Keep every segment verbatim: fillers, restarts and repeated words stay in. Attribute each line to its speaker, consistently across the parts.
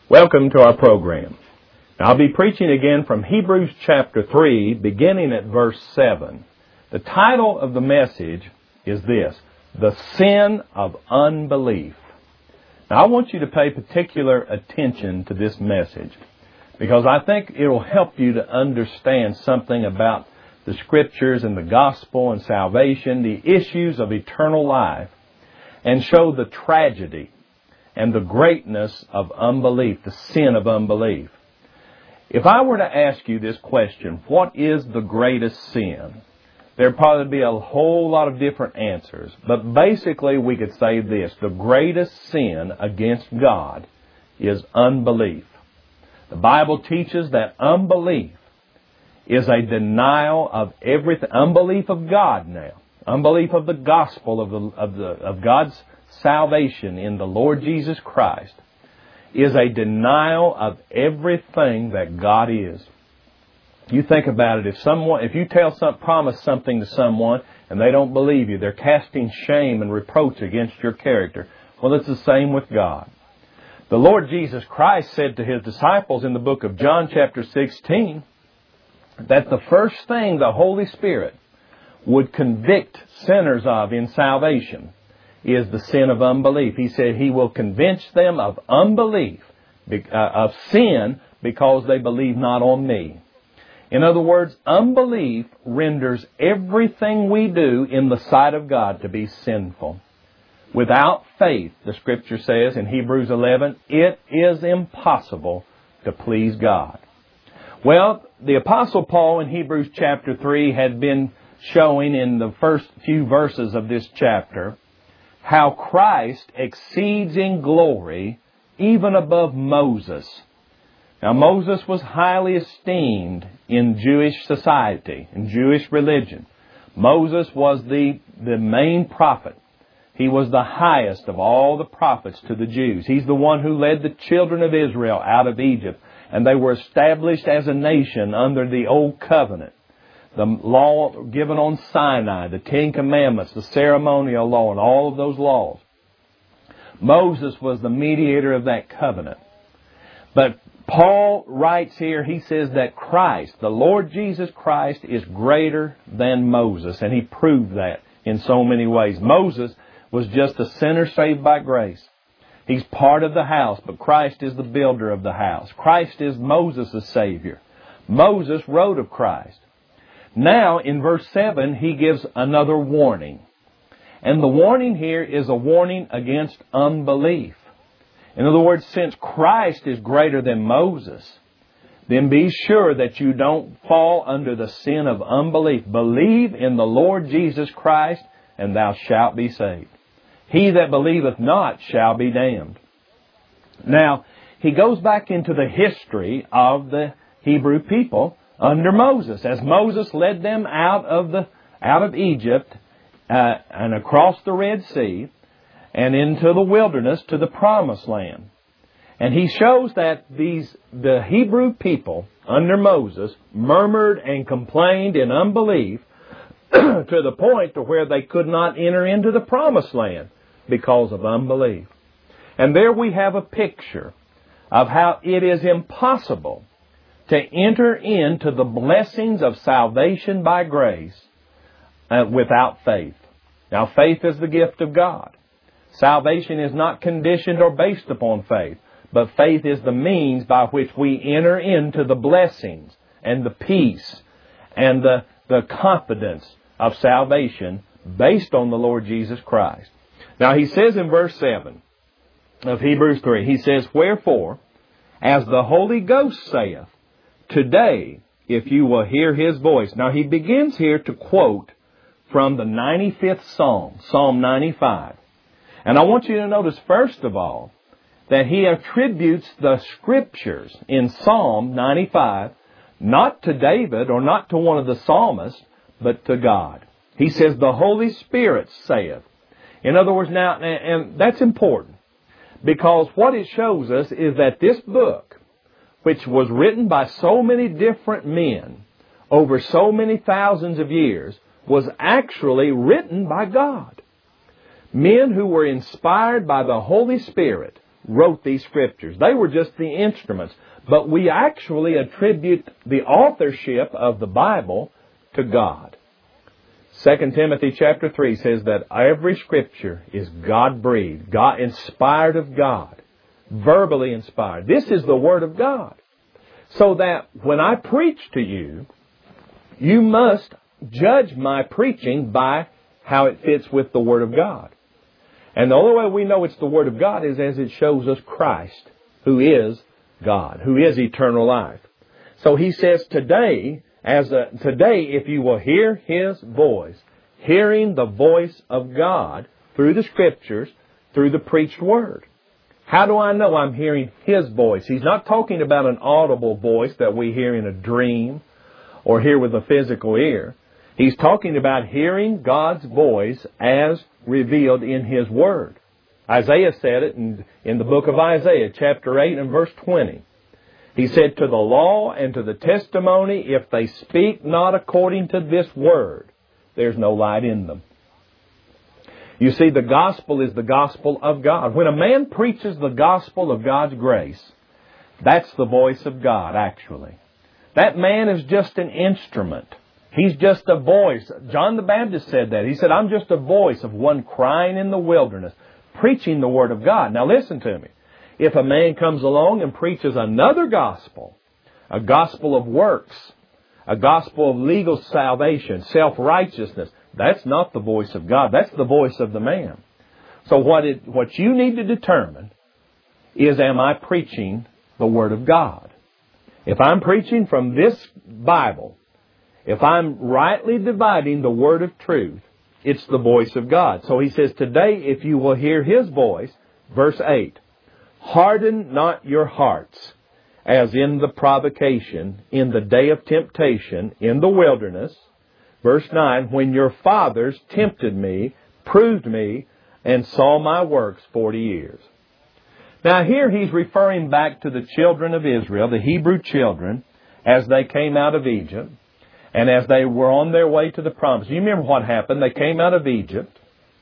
Speaker 1: Welcome to our program. Now, I'll be preaching again from Hebrews chapter three, beginning at verse seven. The title of the message is this, The Sin of Unbelief. Now, I want you to pay particular attention to this message because I think it will help you to understand something about the Scriptures and the gospel and salvation, the issues of eternal life, and show the tragedy and the greatness of unbelief, the sin of unbelief. If I were to ask you this question, what is the greatest sin? There'd probably be a whole lot of different answers. But basically we could say this, the greatest sin against God is unbelief. The Bible teaches that unbelief is a denial of everything, unbelief of God now, unbelief of the gospel of the of the of God's salvation in the Lord Jesus Christ is a denial of everything that God is. You think about it, if someone, if you tell some, promise something to someone and they don't believe you, they're casting shame and reproach against your character. Well, it's the same with God. The Lord Jesus Christ said to His disciples in the book of John chapter sixteen that the first thing the Holy Spirit would convict sinners of in salvation is the sin of unbelief. He said He will convince them of unbelief, of sin, because they believe not on Me. In other words, unbelief renders everything we do in the sight of God to be sinful. Without faith, the Scripture says in Hebrews eleven, it is impossible to please God. Well, the Apostle Paul in Hebrews chapter three had been showing in the first few verses of this chapter how Christ exceeds in glory even above Moses. Now, Moses was highly esteemed in Jewish society, in Jewish religion. Moses was the, the main prophet. He was the highest of all the prophets to the Jews. He's the one who led the children of Israel out of Egypt, and they were established as a nation under the Old Covenant. The law given on Sinai, the Ten Commandments, the ceremonial law, and all of those laws. Moses was the mediator of that covenant. But Paul writes here, he says that Christ, the Lord Jesus Christ, is greater than Moses. And he proved that in so many ways. Moses was just a sinner saved by grace. He's part of the house, but Christ is the builder of the house. Christ is Moses' Savior. Moses wrote of Christ. Now, in verse seven, he gives another warning. And the warning here is a warning against unbelief. In other words, since Christ is greater than Moses, then be sure that you don't fall under the sin of unbelief. Believe in the Lord Jesus Christ, and thou shalt be saved. He that believeth not shall be damned. Now, he goes back into the history of the Hebrew people under Moses, as Moses led them out of the out of Egypt uh, and across the Red Sea and into the wilderness to the Promised Land. And he shows that these the Hebrew people under Moses murmured and complained in unbelief to the point to where they could not enter into the Promised Land because of unbelief. And there we have a picture of how it is impossible to enter into the blessings of salvation by grace uh, without faith. Now, faith is the gift of God. Salvation is not conditioned or based upon faith, but faith is the means by which we enter into the blessings and the peace and the, the confidence of salvation based on the Lord Jesus Christ. Now, he says in verse seven of Hebrews three, he says, Wherefore, as the Holy Ghost saith, Today, if you will hear His voice. Now, he begins here to quote from the ninety-fifth Psalm, Psalm ninety-five. And I want you to notice, first of all, that he attributes the Scriptures in Psalm ninety-five not to David or not to one of the psalmists, but to God. He says, the Holy Spirit saith. In other words, now, and that's important, because what it shows us is that this book, which was written by so many different men over so many thousands of years, was actually written by God. Men who were inspired by the Holy Spirit wrote these Scriptures. They were just the instruments. But we actually attribute the authorship of the Bible to God. Second Timothy chapter three says that every Scripture is God-breathed, God inspired of God, verbally inspired. This is the Word of God. So that when I preach to you, you must judge my preaching by how it fits with the Word of God. And the only way we know it's the Word of God is as it shows us Christ, who is God, who is eternal life. So he says today, as a, today, if you will hear His voice, hearing the voice of God through the Scriptures, through the preached Word. How do I know I'm hearing His voice? He's not talking about an audible voice that we hear in a dream or hear with a physical ear. He's talking about hearing God's voice as revealed in His Word. Isaiah said it in, in the book of Isaiah, chapter eight and verse twenty. He said, to the law and to the testimony, if they speak not according to this Word, there's no light in them. You see, the gospel is the gospel of God. When a man preaches the gospel of God's grace, that's the voice of God, actually. That man is just an instrument. He's just a voice. John the Baptist said that. He said, I'm just a voice of one crying in the wilderness, preaching the Word of God. Now listen to me. If a man comes along and preaches another gospel, a gospel of works, a gospel of legal salvation, self-righteousness, that's not the voice of God. That's the voice of the man. So what it, what you need to determine is, am I preaching the Word of God? If I'm preaching from this Bible, if I'm rightly dividing the Word of truth, it's the voice of God. So he says, today if you will hear His voice, verse eight, harden not your hearts, as in the provocation, in the day of temptation, in the wilderness. Verse nine, when your fathers tempted me, proved me, and saw my works forty years. Now here he's referring back to the children of Israel, the Hebrew children, as they came out of Egypt, and as they were on their way to the promise. You remember what happened? They came out of Egypt.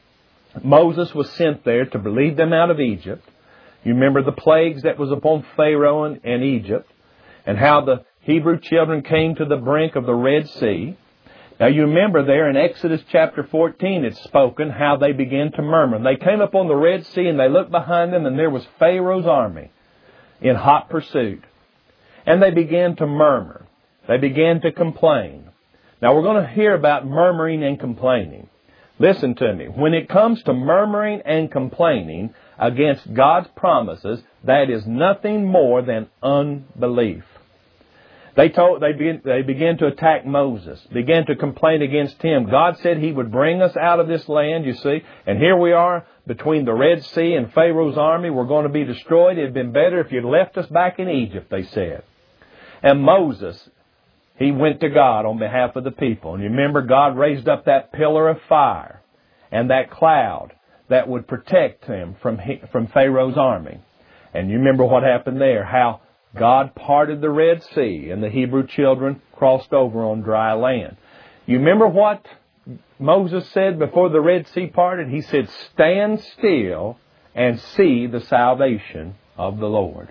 Speaker 1: Moses was sent there to lead them out of Egypt. You remember the plagues that was upon Pharaoh and, and Egypt, and how the Hebrew children came to the brink of the Red Sea. Now you remember there in Exodus chapter fourteen, it's spoken how they began to murmur. They came up on the Red Sea and they looked behind them, and there was Pharaoh's army in hot pursuit. And they began to murmur. They began to complain. Now we're going to hear about murmuring and complaining. Listen to me. When it comes to murmuring and complaining against God's promises, that is nothing more than unbelief. They told, they began, they began to attack Moses, began to complain against him. God said He would bring us out of this land, you see, and here we are between the Red Sea and Pharaoh's army. We're going to be destroyed. It had been better if you'd left us back in Egypt, they said. And Moses, he went to God on behalf of the people. And you remember God raised up that pillar of fire and that cloud that would protect him from, from Pharaoh's army. And you remember what happened there, how God parted the Red Sea and the Hebrew children crossed over on dry land. You remember what Moses said before the Red Sea parted? He said, stand still and see the salvation of the Lord.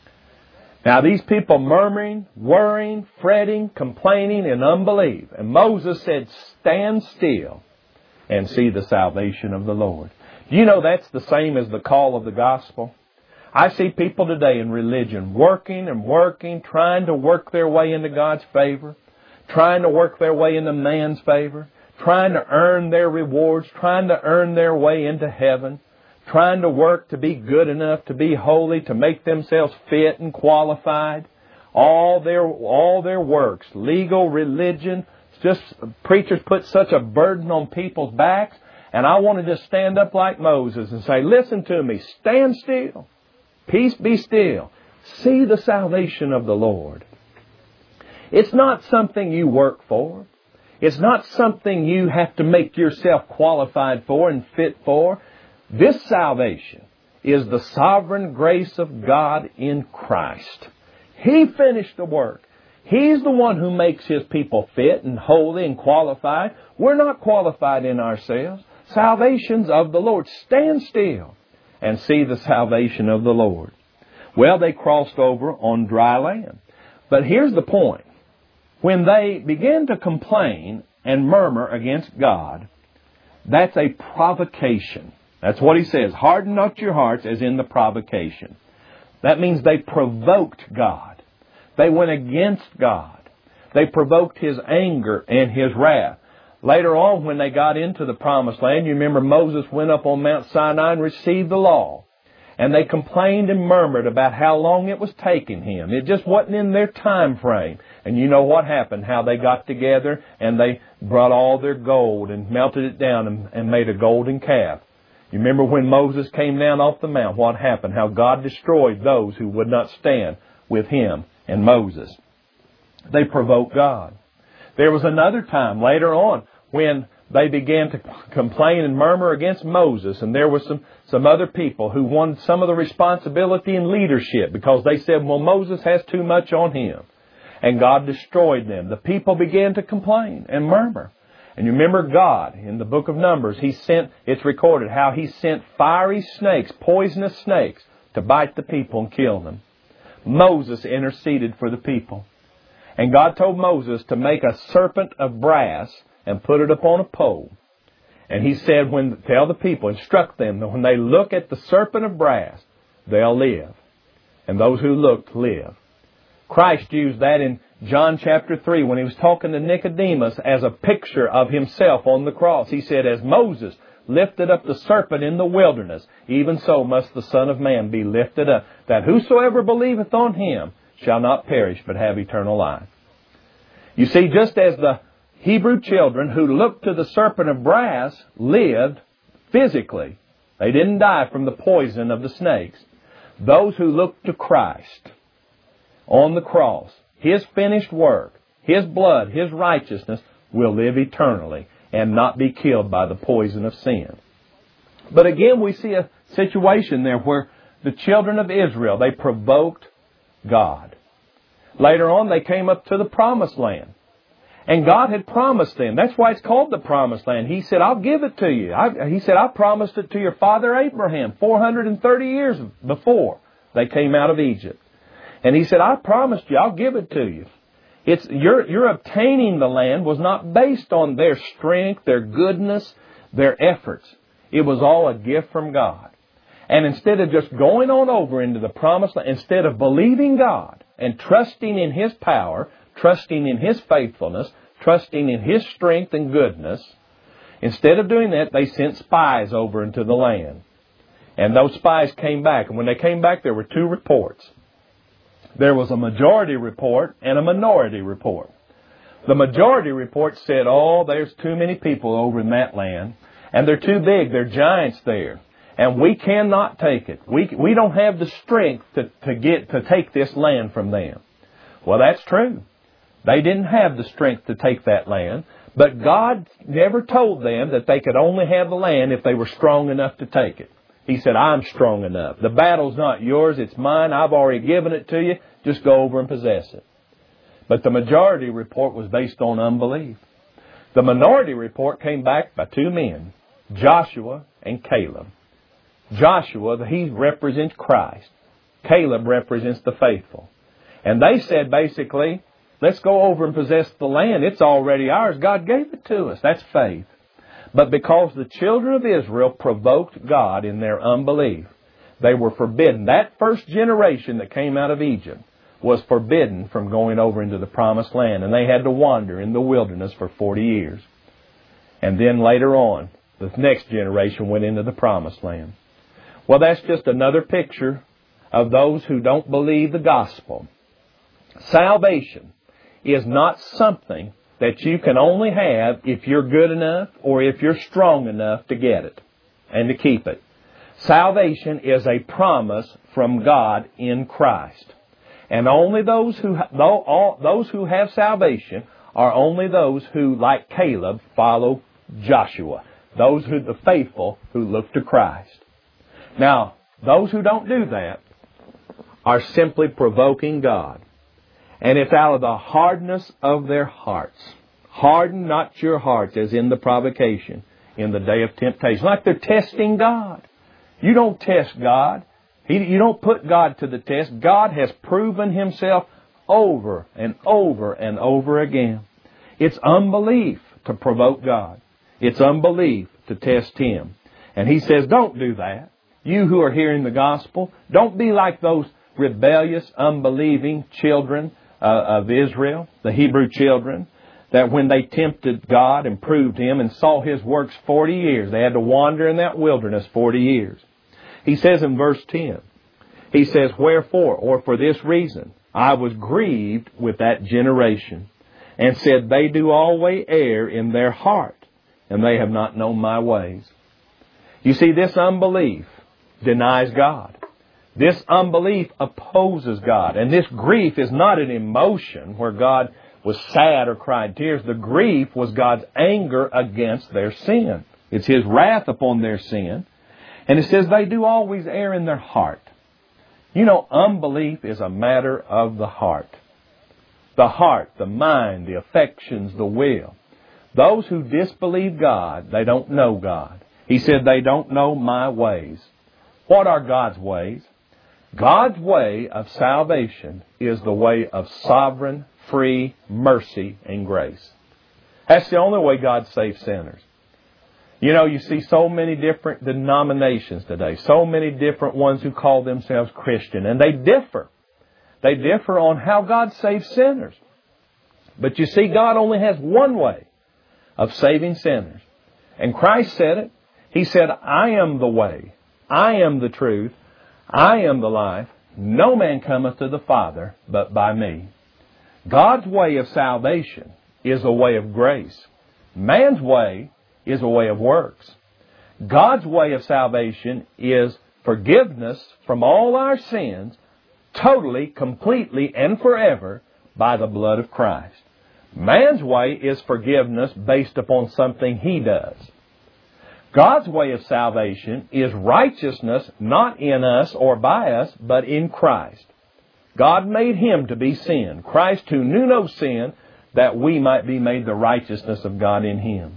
Speaker 1: Now these people murmuring, worrying, fretting, complaining in unbelief. And Moses said, stand still and see the salvation of the Lord. Do you know that's the same as the call of the gospel? I see people today in religion working and working, trying to work their way into God's favor, trying to work their way into man's favor, trying to earn their rewards, trying to earn their way into heaven, trying to work to be good enough, to be holy, to make themselves fit and qualified. All their, all their works, legal, religion, just preachers put such a burden on people's backs. And I want to just stand up like Moses and say, listen to me, stand still. Peace be still. See the salvation of the Lord. It's not something you work for. It's not something you have to make yourself qualified for and fit for. This salvation is the sovereign grace of God in Christ. He finished the work. He's the one who makes His people fit and holy and qualified. We're not qualified in ourselves. Salvation's of the Lord. Stand still and see the salvation of the Lord. Well, they crossed over on dry land. But here's the point. When they begin to complain and murmur against God, that's a provocation. That's what he says. Harden not your hearts as in the provocation. That means they provoked God. They went against God. They provoked His anger and His wrath. Later on, when they got into the Promised Land, you remember Moses went up on Mount Sinai and received the law. And they complained and murmured about how long it was taking him. It just wasn't in their time frame. And you know what happened, how they got together and they brought all their gold and melted it down and, and made a golden calf. You remember when Moses came down off the mount, what happened? How God destroyed those who would not stand with him and Moses. They provoked God. There was another time later on when they began to complain and murmur against Moses, and there were some, some other people who wanted some of the responsibility and leadership because they said, well, Moses has too much on him. And God destroyed them. The people began to complain and murmur. And you remember God, in the book of Numbers, He sent, it's recorded how He sent fiery snakes, poisonous snakes, to bite the people and kill them. Moses interceded for the people. And God told Moses to make a serpent of brass and put it upon a pole. And He said, when tell the people, instruct them that when they look at the serpent of brass, they'll live. And those who look live. Christ used that in John chapter three when He was talking to Nicodemus as a picture of Himself on the cross. He said, as Moses lifted up the serpent in the wilderness, even so must the Son of Man be lifted up, that whosoever believeth on Him shall not perish but have eternal life. You see, just as the Hebrew children who looked to the serpent of brass lived physically, they didn't die from the poison of the snakes. Those who looked to Christ on the cross, His finished work, His blood, His righteousness, will live eternally and not be killed by the poison of sin. But again, we see a situation there where the children of Israel, they provoked God. Later on, they came up to the Promised Land. And God had promised them. That's why it's called the Promised Land. He said, I'll give it to you. I, he said, I promised it to your father Abraham four hundred thirty years before they came out of Egypt. And He said, I promised you, I'll give it to you. It's your, your obtaining the land was not based on their strength, their goodness, their efforts. It was all a gift from God. And instead of just going on over into the Promised Land, instead of believing God and trusting in His power, trusting in His faithfulness, trusting in His strength and goodness, instead of doing that, they sent spies over into the land. And those spies came back. And when they came back, there were two reports. There was a majority report and a minority report. The majority report said, oh, there's too many people over in that land, and they're too big, they're giants there, and we cannot take it. We, we don't have the strength to, to get to take this land from them. Well, that's true. They didn't have the strength to take that land, but God never told them that they could only have the land if they were strong enough to take it. He said, I'm strong enough. The battle's not yours, it's mine. I've already given it to you. Just go over and possess it. But the majority report was based on unbelief. The minority report came back by two men, Joshua and Caleb. Joshua, he represents Christ. Caleb represents the faithful. And they said basically, let's go over and possess the land. It's already ours. God gave it to us. That's faith. But because the children of Israel provoked God in their unbelief, they were forbidden. That first generation that came out of Egypt was forbidden from going over into the Promised Land. And they had to wander in the wilderness for forty years. And then later on, the next generation went into the Promised Land. Well, that's just another picture of those who don't believe the gospel. Salvation is not something that you can only have if you're good enough or if you're strong enough to get it and to keep it. Salvation is a promise from God in Christ. And only those who those who have salvation are only those who, like Caleb, follow Joshua. Those who the faithful who look to Christ. Now, those who don't do that are simply provoking God. And it's out of the hardness of their hearts. Harden not your hearts as in the provocation in the day of temptation. Like they're testing God. You don't test God. He, you don't put God to the test. God has proven Himself over and over and over again. It's unbelief to provoke God. It's unbelief to test Him. And He says, don't do that. You who are hearing the gospel, don't be like those rebellious, unbelieving children uh, of Israel, the Hebrew children, that when they tempted God and proved Him and saw His works forty years, they had to wander in that wilderness forty years. He says in verse ten, He says, wherefore, or for this reason, I was grieved with that generation, and said, they do always err in their heart, and they have not known my ways. You see, this unbelief denies God. This unbelief opposes God. And this grief is not an emotion where God was sad or cried tears. The grief was God's anger against their sin. It's His wrath upon their sin. And it says they do always err in their heart. You know, unbelief is a matter of the heart. The heart, the mind, the affections, the will. Those who disbelieve God, they don't know God. He said they don't know my ways. What are God's ways? God's way of salvation is the way of sovereign, free mercy and grace. That's the only way God saves sinners. You know, you see so many different denominations today, so many different ones who call themselves Christian, and they differ. They differ on how God saves sinners. But you see, God only has one way of saving sinners. And Christ said it. He said, I am the way. I am the truth. I am the life. No man cometh to the Father but by me. God's way of salvation is a way of grace. Man's way is a way of works. God's way of salvation is forgiveness from all our sins, totally, completely, and forever by the blood of Christ. Man's way is forgiveness based upon something he does. God's way of salvation is righteousness not in us or by us, but in Christ. God made Him to be sin, Christ who knew no sin, that we might be made the righteousness of God in Him.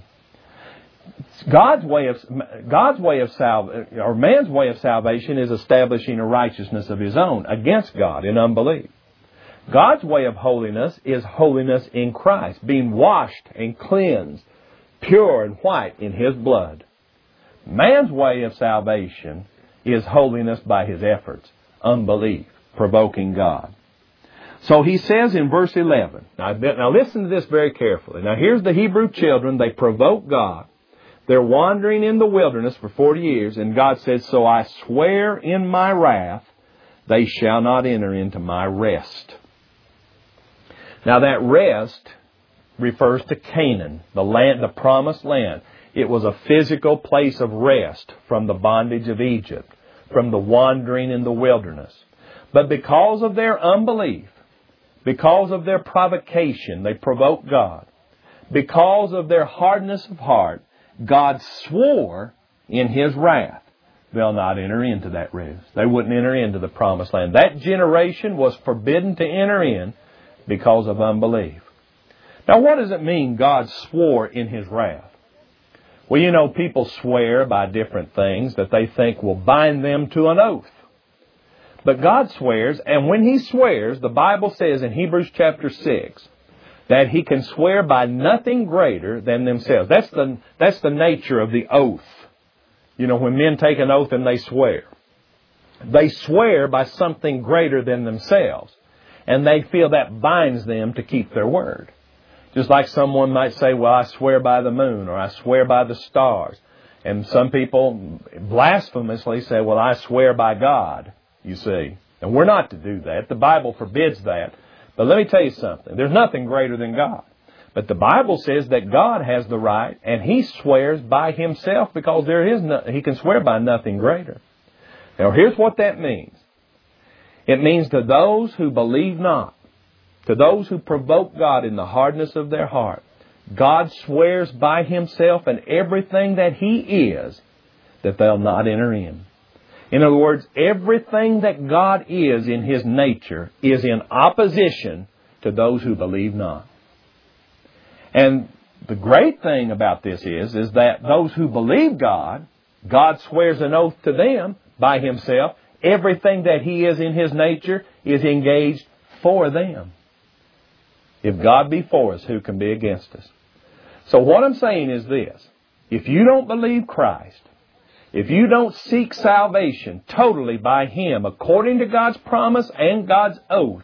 Speaker 1: God's way of God's way of sal or man's way of salvation is establishing a righteousness of his own against God in unbelief. God's way of holiness is holiness in Christ, being washed and cleansed, pure and white in His blood. Man's way of salvation is holiness by his efforts, unbelief, provoking God. So he says in verse eleven, now, now listen to this very carefully. Now here's the Hebrew children, they provoke God. They're wandering in the wilderness for forty years, and God says, so I swear in my wrath, they shall not enter into my rest. Now that rest refers to Canaan, the land, the promised land. It was a physical place of rest from the bondage of Egypt, from the wandering in the wilderness. But because of their unbelief, because of their provocation, they provoked God. Because of their hardness of heart, God swore in His wrath, they'll not enter into that rest. They wouldn't enter into the promised land. That generation was forbidden to enter in because of unbelief. Now, what does it mean God swore in His wrath? Well, you know, people swear by different things that they think will bind them to an oath. But God swears, and when He swears, the Bible says in Hebrews chapter six, that He can swear by nothing greater than themselves. That's the, that's the nature of the oath. You know, when men take an oath and they swear, they swear by something greater than themselves. And they feel that binds them to keep their word. Just like someone might say, well, I swear by the moon, or I swear by the stars. And some people blasphemously say, well, I swear by God, you see. And we're not to do that. The Bible forbids that. But let me tell you something. There's nothing greater than God. But the Bible says that God has the right, and He swears by Himself because there is no, He can swear by nothing greater. Now, here's what that means. It means to those who believe not, to those who provoke God in the hardness of their heart, God swears by Himself and everything that He is, that they'll not enter in. In other words, everything that God is in His nature is in opposition to those who believe not. And the great thing about this is, is that those who believe God God swears an oath to them by Himself. Everything that He is in His nature is engaged for them. If God be for us, who can be against us? So what I'm saying is this. If you don't believe Christ, if you don't seek salvation totally by Him according to God's promise and God's oath,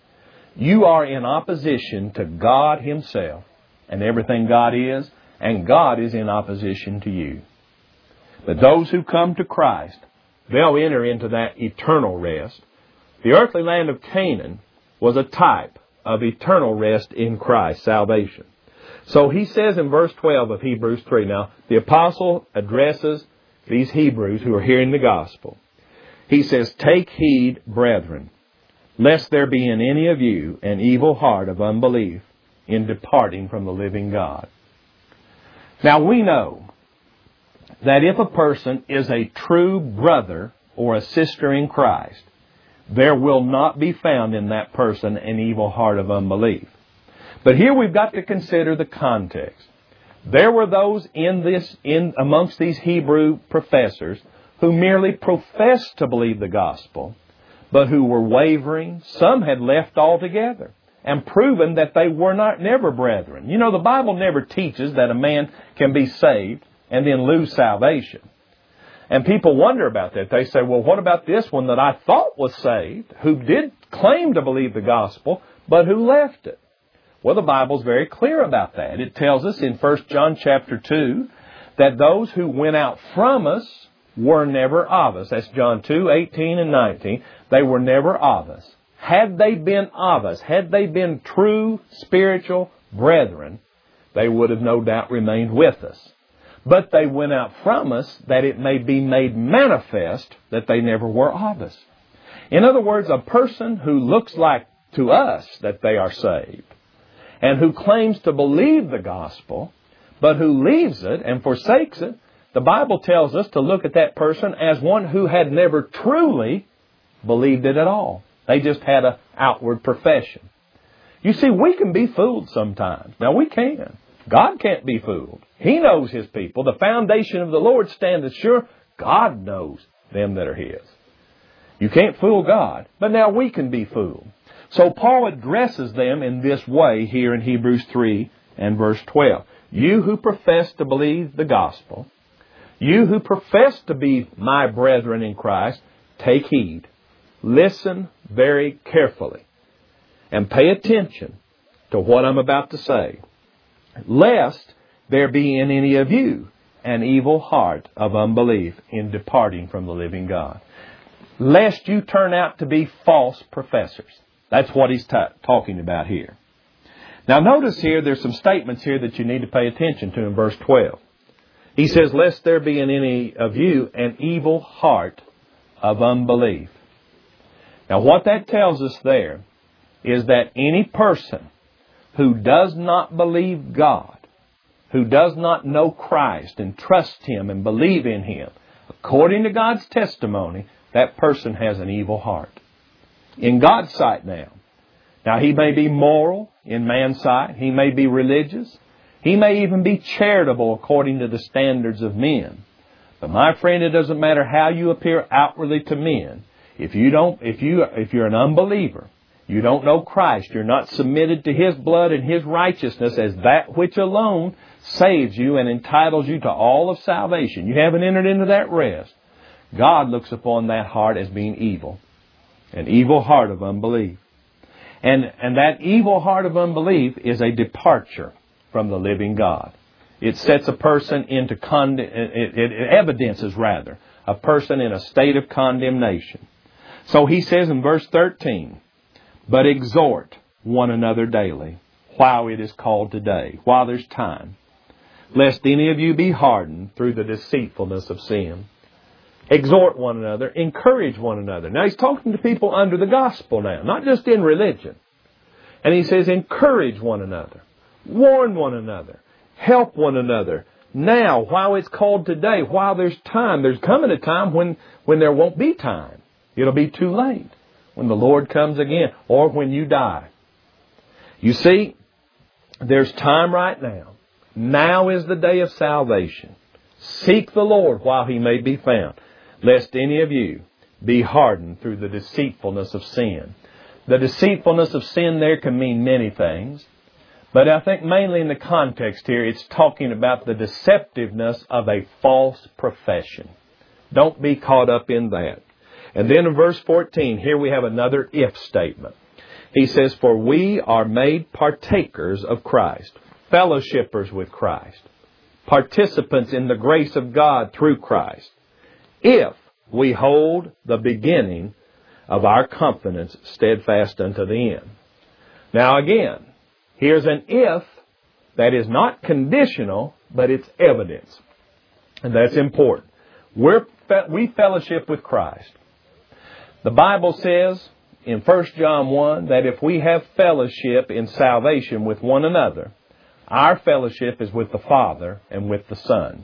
Speaker 1: you are in opposition to God Himself and everything God is, and God is in opposition to you. But those who come to Christ, they'll enter into that eternal rest. The earthly land of Canaan was a type of eternal rest in Christ, salvation. So he says in verse twelve of Hebrews three, now the apostle addresses these Hebrews who are hearing the gospel. He says, "Take heed, brethren, lest there be in any of you an evil heart of unbelief in departing from the living God." Now we know that if a person is a true brother or a sister in Christ, there will not be found in that person an evil heart of unbelief. But here we've got to consider the context. There were those in this, in amongst these Hebrew professors who merely professed to believe the gospel, but who were wavering. Some had left altogether and proven that they were not never brethren. You know, the Bible never teaches that a man can be saved and then lose salvation. And people wonder about that. They say, well, what about this one that I thought was saved, who did claim to believe the gospel, but who left it? Well, the Bible's very clear about that. It tells us in First John chapter two that those who went out from us were never of us. That's John two, eighteen and nineteen. They were never of us. Had they been of us, had they been true spiritual brethren, they would have no doubt remained with us. But they went out from us that it may be made manifest that they never were of us. In other words, a person who looks like to us that they are saved and who claims to believe the gospel, but who leaves it and forsakes it, the Bible tells us to look at that person as one who had never truly believed it at all. They just had an outward profession. You see, we can be fooled sometimes. Now, we can. God can't be fooled. He knows His people. The foundation of the Lord standeth sure. God knows them that are His. You can't fool God. But now we can be fooled. So Paul addresses them in this way here in Hebrews three and verse twelve. You who profess to believe the gospel, you who profess to be my brethren in Christ, take heed. Listen very carefully and pay attention to what I'm about to say. Lest there be in any of you an evil heart of unbelief in departing from the living God. Lest you turn out to be false professors. That's what he's ta- talking about here. Now notice here, there's some statements here that you need to pay attention to in verse twelve. He says, lest there be in any of you an evil heart of unbelief. Now what that tells us there is that any person who does not believe God, who does not know Christ and trust Him and believe in Him, according to God's testimony, that person has an evil heart. In God's sight now. Now he may be moral in man's sight. He may be religious. He may even be charitable according to the standards of men. But my friend, it doesn't matter how you appear outwardly to men. If you don't, if you, if you're an unbeliever, you don't know Christ, you're not submitted to His blood and His righteousness as that which alone saves you and entitles you to all of salvation. You haven't entered into that rest. God looks upon that heart as being evil. An evil heart of unbelief. And, and that evil heart of unbelief is a departure from the living God. It sets a person into, con- it, it, it evidences rather, a person in a state of condemnation. So he says in verse thirteen, but exhort one another daily, while it is called today, while there's time, lest any of you be hardened through the deceitfulness of sin. Exhort one another, encourage one another. Now he's talking to people under the gospel now, not just in religion. And he says, encourage one another, warn one another, help one another. Now, while it's called today, while there's time, there's coming a time when, when there won't be time. It'll be too late when the Lord comes again or when you die. You see, there's time right now. Now is the day of salvation. Seek the Lord while He may be found, lest any of you be hardened through the deceitfulness of sin. The deceitfulness of sin there can mean many things, but I think mainly in the context here, it's talking about the deceptiveness of a false profession. Don't be caught up in that. And then in verse fourteen, here we have another if statement. He says, for we are made partakers of Christ, fellowshippers with Christ, participants in the grace of God through Christ, if we hold the beginning of our confidence steadfast unto the end. Now again, here's an if that is not conditional, but it's evidence. And that's important. We're, we fellowship with Christ. The Bible says in First John one that if we have fellowship in salvation with one another, our fellowship is with the Father and with the Son.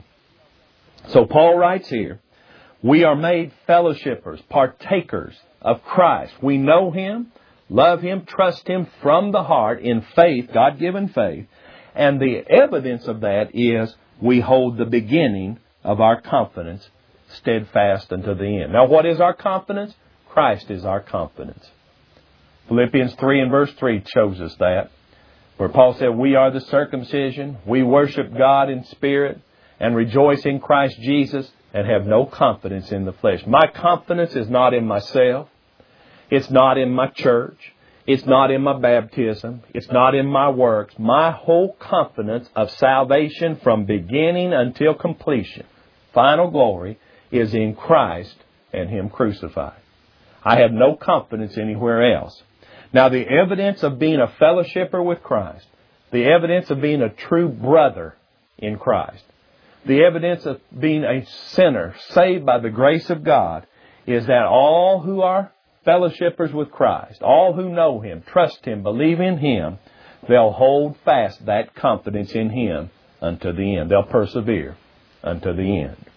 Speaker 1: So Paul writes here, we are made fellowshippers, partakers of Christ. We know Him, love Him, trust Him from the heart in faith, God-given faith. And the evidence of that is we hold the beginning of our confidence steadfast unto the end. Now what is our confidence? Christ is our confidence. Philippians three and verse three shows us that, where Paul said, we are the circumcision, we worship God in spirit, and rejoice in Christ Jesus, and have no confidence in the flesh. My confidence is not in myself. It's not in my church. It's not in my baptism. It's not in my works. My whole confidence of salvation from beginning until completion, final glory, is in Christ and Him crucified. I have no confidence anywhere else. Now, the evidence of being a fellowshipper with Christ, the evidence of being a true brother in Christ, the evidence of being a sinner saved by the grace of God, is that all who are fellowshippers with Christ, all who know Him, trust Him, believe in Him, they'll hold fast that confidence in Him unto the end. They'll persevere unto the end.